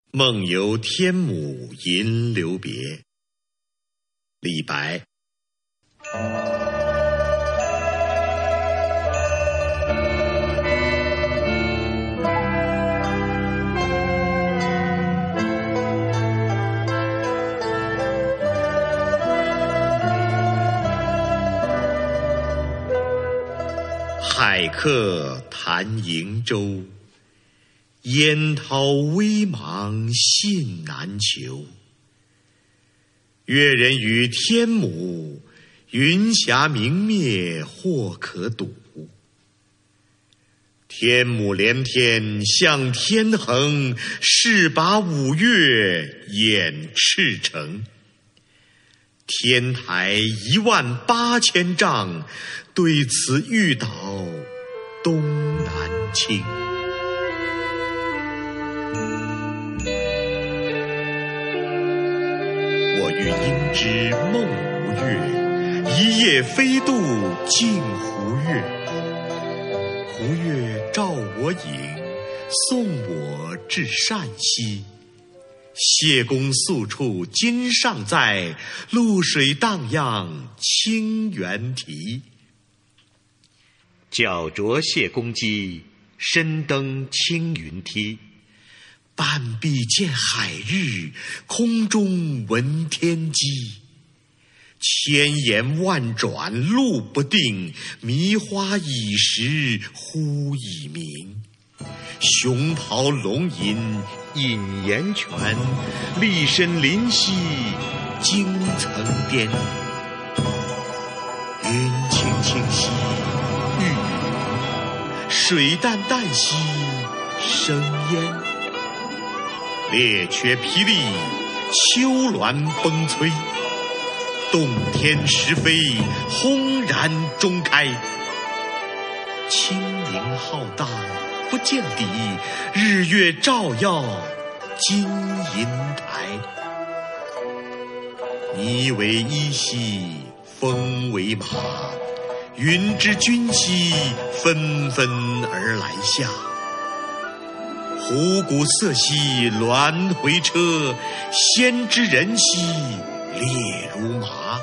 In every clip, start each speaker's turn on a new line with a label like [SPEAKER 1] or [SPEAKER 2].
[SPEAKER 1] 梦游天姥吟留别，李白。海客谈瀛洲，烟涛微茫信难求。越人语天姥，云霞明灭或可睹。天姥连天向天横，势拔五岳掩赤城。天台18000丈，对此欲倒东南倾。我欲应知梦无月，一夜飞渡镜湖月。湖月照我影，送我至剡溪。谢公宿处今尚在，渌水荡漾清猿啼。脚着谢公屐，身登青云梯。半壁见海日，空中闻天鸡。千言万转路不定，迷花倚石忽已明。熊咆龙吟引岩泉，立身临溪惊层巅。云轻轻兮欲雨，水淡淡兮生烟。列缺霹雳，丘峦崩摧。洞天石飞，轰然中开。清明浩荡不见底，日月照耀金银台。霓为衣兮风为马，云之君兮纷纷而来下。虎鼓瑟兮鸾回车，先知人兮列如麻。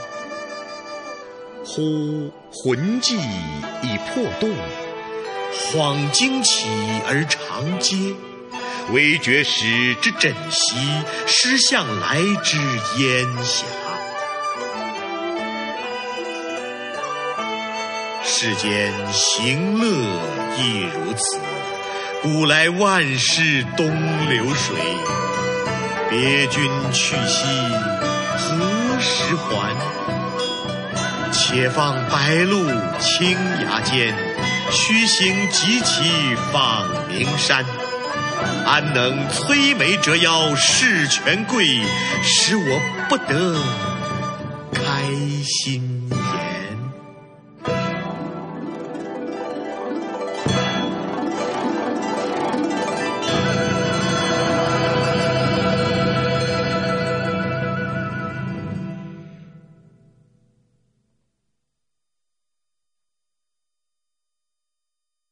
[SPEAKER 1] 忽魂悸已破洞，恍惊起而长嗟。微觉时之枕席，失向来之烟霞。世间行乐亦如此，古来万事东流水。别君去兮何时还？且放白鹿青崖间，须行疾骑访名山。安能摧眉折腰事权贵，使我不得开心。